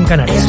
Canarias.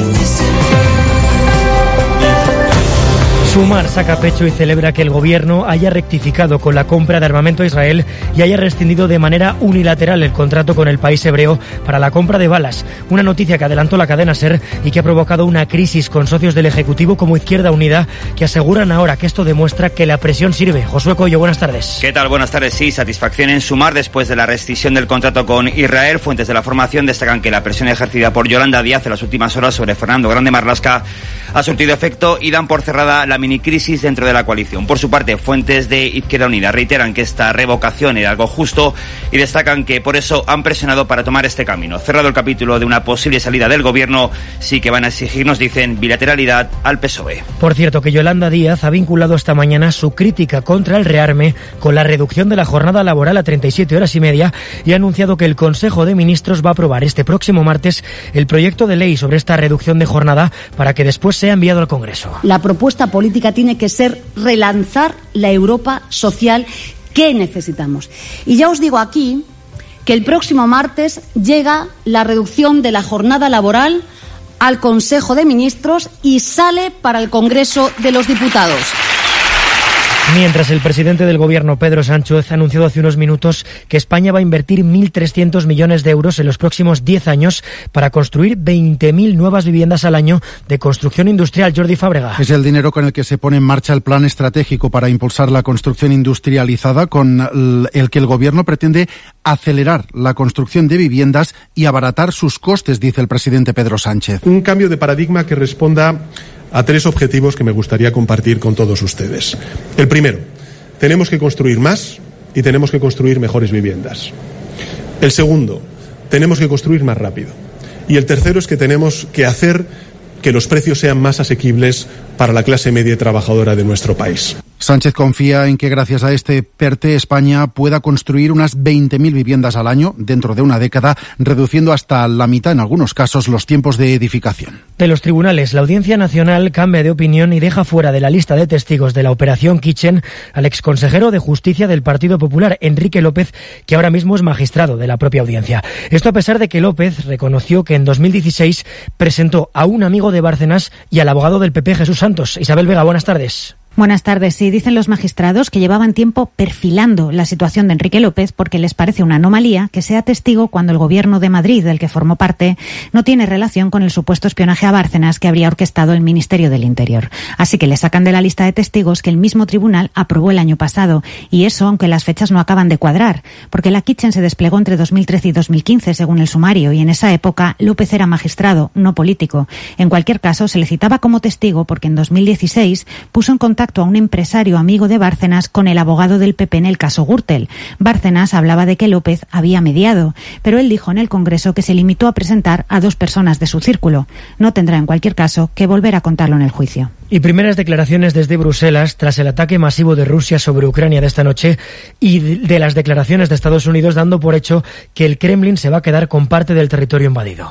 Sumar saca pecho y celebra que el gobierno haya rectificado con la compra de armamento a Israel y haya rescindido de manera unilateral el contrato con el país hebreo para la compra de balas. Una noticia que adelantó la cadena SER y que ha provocado una crisis con socios del Ejecutivo como Izquierda Unida, que aseguran ahora que esto demuestra que la presión sirve. Josué Coello, buenas tardes. ¿Qué tal? Buenas tardes. Sí, satisfacción en Sumar después de la rescisión del contrato con Israel. Fuentes de la formación destacan que la presión ejercida por Yolanda Díaz en las últimas horas sobre Fernando Grande Marlaska ha surtido efecto y dan por cerrada la minicrisis dentro de la coalición. Por su parte, fuentes de Izquierda Unida reiteran que esta revocación era algo justo y destacan que por eso han presionado para tomar este camino. Cerrado el capítulo de una posible salida del gobierno, sí que van a exigirnos, dicen, bilateralidad al PSOE. Por cierto, que Yolanda Díaz ha vinculado esta mañana su crítica contra el rearme con la reducción de la jornada laboral a 37 horas y media y ha anunciado que el Consejo de Ministros va a aprobar este próximo martes el proyecto de ley sobre esta reducción de jornada para que después sea enviado al Congreso. La propuesta política tiene que ser relanzar la Europa social que necesitamos. Y ya os digo aquí que el próximo martes llega la reducción de la jornada laboral al Consejo de Ministros y sale para el Congreso de los Diputados. Mientras el presidente del Gobierno, Pedro Sánchez, ha anunciado hace unos minutos que España va a invertir 1.300 millones de euros en los próximos 10 años para construir 20.000 nuevas viviendas al año de construcción industrial. Jordi Fábrega. Es el dinero con el que se pone en marcha el plan estratégico para impulsar la construcción industrializada, con el que el Gobierno pretende acelerar la construcción de viviendas y abaratar sus costes, dice el presidente Pedro Sánchez. Un cambio de paradigma que responda a 3 objetivos que me gustaría compartir con todos ustedes. El primero, tenemos que construir más y tenemos que construir mejores viviendas. El segundo, tenemos que construir más rápido. Y el tercero es que tenemos que hacer que los precios sean más asequibles para la clase media y trabajadora de nuestro país. Sánchez confía en que gracias a este PERTE España pueda construir unas 20.000 viviendas al año dentro de una década, reduciendo hasta la mitad en algunos casos los tiempos de edificación. De los tribunales, la Audiencia Nacional cambia de opinión y deja fuera de la lista de testigos de la Operación Kitchen al exconsejero de Justicia del Partido Popular, Enrique López, que ahora mismo es magistrado de la propia audiencia. Esto a pesar de que López reconoció que en 2016 presentó a un amigo de Bárcenas y al abogado del PP, Jesús Santos. Isabel Vega, buenas tardes. Buenas tardes. Sí, dicen los magistrados que llevaban tiempo perfilando la situación de Enrique López porque les parece una anomalía que sea testigo cuando el Gobierno de Madrid, del que formó parte, no tiene relación con el supuesto espionaje a Bárcenas que habría orquestado el Ministerio del Interior. Así que le sacan de la lista de testigos que el mismo tribunal aprobó el año pasado. Y eso, aunque las fechas no acaban de cuadrar, porque la Kitchen se desplegó entre 2013 y 2015, según el sumario, y en esa época López era magistrado, no político. En cualquier caso, se le citaba como testigo porque en 2016 puso en contacto a un empresario amigo de Bárcenas con el abogado del PP en el caso Gürtel. Bárcenas hablaba de que López había mediado, pero él dijo en el Congreso que se limitó a presentar a 2 personas de su círculo. No tendrá en cualquier caso que volver a contarlo en el juicio. Y primeras declaraciones desde Bruselas tras el ataque masivo de Rusia sobre Ucrania de esta noche y de las declaraciones de Estados Unidos dando por hecho que el Kremlin se va a quedar con parte del territorio invadido.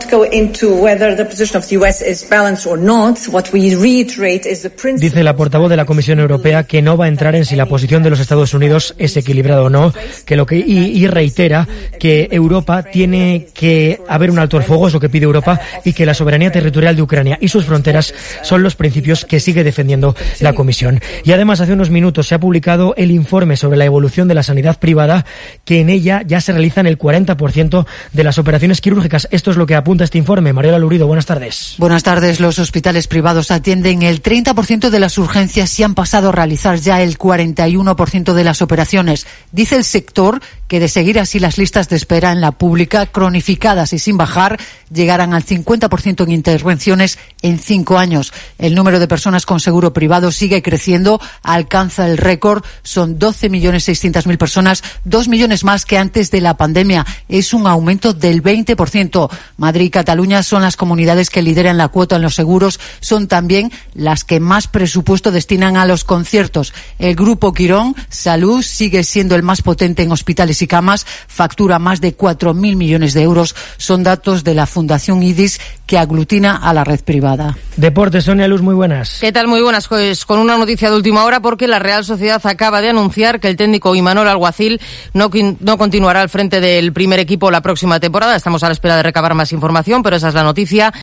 Dice la portavoz de la Comisión Europea que no va a entrar en si la posición de los Estados Unidos es equilibrada o no, y reitera que Europa tiene que haber un alto el fuego, es lo que pide Europa, y que la soberanía territorial de Ucrania y sus fronteras son los principios que sigue defendiendo la Comisión. Y además, hace unos minutos se ha publicado el informe sobre la evolución de la sanidad privada, que en ella ya se realizan el 40% de las operaciones quirúrgicas. Esto es lo que apunta este informe. Mariola Lurido, buenas tardes. Buenas tardes. Los hospitales privados atienden el 30% de las urgencias y han pasado a realizar ya el 41% de las operaciones. Dice el sector que de seguir así las listas de espera en la pública, cronificadas y sin bajar, llegarán al 50% en intervenciones en 5 años. El número de personas con seguro privado sigue creciendo, alcanza el récord, son 12.600.000 personas, 2 millones más que antes de la pandemia. Es un aumento del 20%. Madrid y Cataluña son las comunidades que lideran la cuota en los seguros, son también las que más presupuesto destinan a los conciertos. El Grupo Quirón Salud sigue siendo el más potente en hospitales y camas, factura más de 4.000 millones de euros. Son datos de la Fundación IDIS, que aglutina a la red privada. Deportes, Sonia Luz, muy buenas. ¿Qué tal? Muy buenas. Pues con una noticia de última hora, porque la Real Sociedad acaba de anunciar que el técnico Imanol Alguacil no continuará al frente del primer equipo la próxima temporada. Estamos a la espera de recabar más información, pero esa es la noticia.